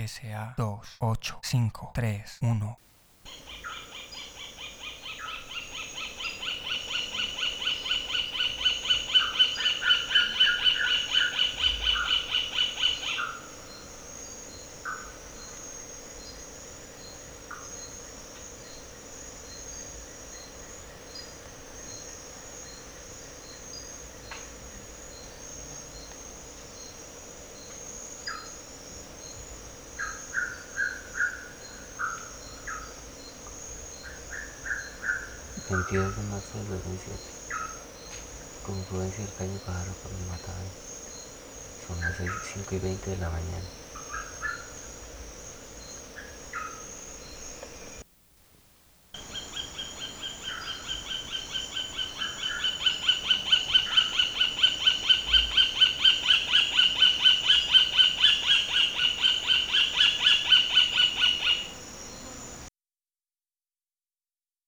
SA 2, 8, 5, 3, 1. El 22 de marzo del 2007, confluencia del calle Pájaro por el Matagallo. Son las 5:20 de la mañana.